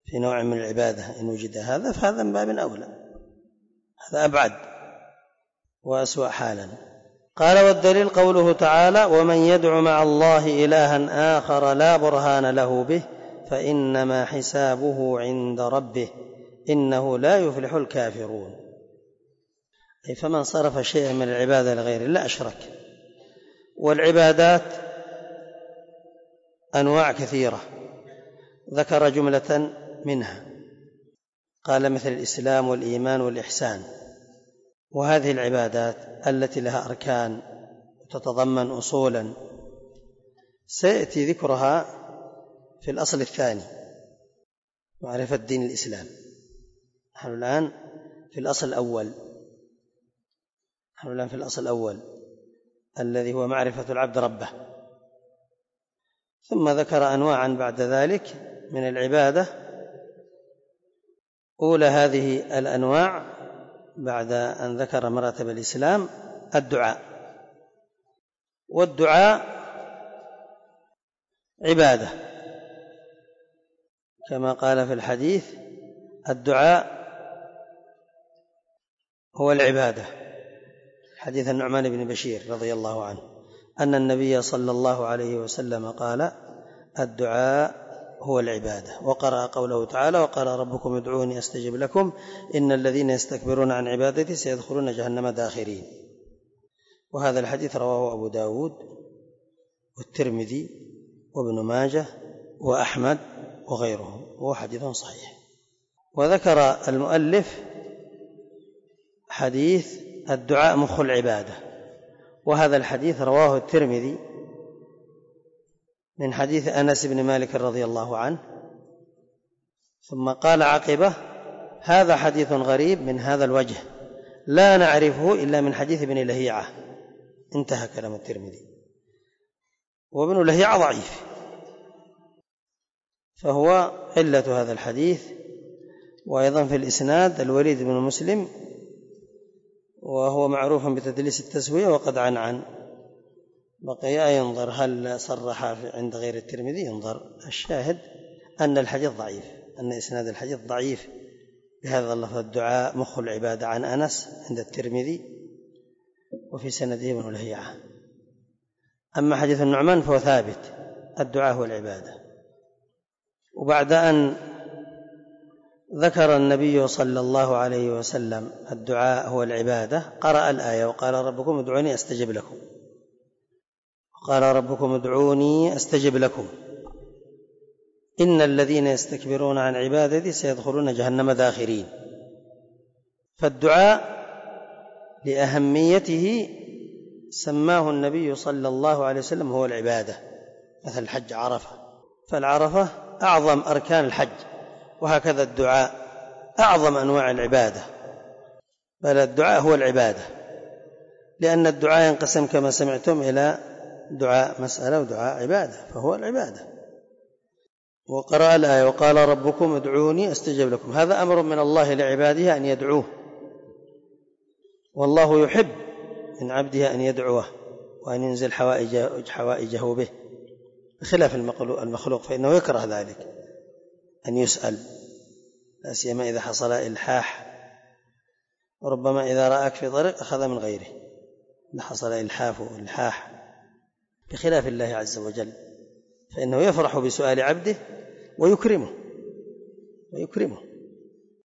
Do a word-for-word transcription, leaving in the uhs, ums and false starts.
في نوع من العبادة إن وجد هذا فهذا من باب أولى، هذا أبعد وأسوأ حالا. قال: والدليل قوله تعالى: ومن يدع مع الله إلها آخر لا برهان له به فإنما حسابه عند ربه إنه لا يفلح الكافرون. أي فمن صرف شيئا من العبادة لغير الله أشرك. والعبادات أنواع كثيرة، ذكر جملة منها، قال: مثل الإسلام والإيمان والإحسان. وهذه العبادات التي لها أركان وتتضمن أصولا سيأتي ذكرها في الأصل الثاني، معرفة دين الإسلام. نحن الآن في الأصل الأول نحن الآن في الأصل الأول الذي هو معرفة العبد ربه. ثم ذكر أنواعا بعد ذلك من العبادة. أولى هذه الأنواع بعد أن ذكر مراتب الإسلام الدعاء. والدعاء عبادة كما قال في الحديث: الدعاء هو العبادة، حديث النعمان بن بشير رضي الله عنه أن النبي صلى الله عليه وسلم قال: الدعاء هو العبادة. وقرأ قوله تعالى: وقال ربكم ادعوني أستجب لكم إن الذين يستكبرون عن عبادتي سيدخلون جهنم داخرين. وهذا الحديث رواه أبو داود والترمذي وابن ماجه وأحمد وغيرهم، وهو حديث صحيح. وذكر المؤلف حديث الدعاء مخ العبادة، وهذا الحديث رواه الترمذي من حديث أنس بن مالك رضي الله عنه. ثم قال عقبه: هذا حديث غريب من هذا الوجه لا نعرفه إلا من حديث ابن لهيعة. انتهى كلام الترمذي. وابن لهيعة ضعيف، فهو علة هذا الحديث. وأيضا في الإسناد الوليد بن مسلم، وهو معروف بتدليس التسوية وقد عنعن. بقي ينظر هل صرح عند غير الترمذي، ينظر. الشاهد أن الحديث ضعيف، أن إسناد الحديث ضعيف بهذا اللفظ: الدعاء مخ العبادة عن أنس عند الترمذي، وفي سنده ابن لهيعة. أما حديث النعمان فهو ثابت: الدعاء هو العبادة. وبعد أن ذكر النبي صلى الله عليه وسلم الدعاء هو العبادة قرأ الآية: وقال ربكم ادعوني أستجب لكم. قال ربكم ادعوني أستجب لكم إن الذين يستكبرون عن عبادتي سيدخلون جهنم داخرين. فالدعاء لأهميته سماه النبي صلى الله عليه وسلم هو العبادة، مثل الحج عرفة، فالعرفة أعظم أركان الحج، وهكذا الدعاء أعظم أنواع العبادة، بل الدعاء هو العبادة، لأن الدعاء ينقسم كما سمعتم إلى دعاء مسألة ودعاء عبادة، فهو العبادة. وقرأ الآية: وقال ربكم ادعوني أستجب لكم. هذا أمر من الله لعباده أن يدعوه، والله يحب من عبده أن يدعوه وأن ينزل حوائجه به، بخلاف المخلوق فإنه يكره ذلك أن يسأل، لا سيما إذا حصل إلحاح، وربما إذا رأك في طريق أخذ من غيره إذا حصل إلحاف وإلحاح، بخلاف الله عز وجل فإنه يفرح بسؤال عبده ويكرمه ويكرمه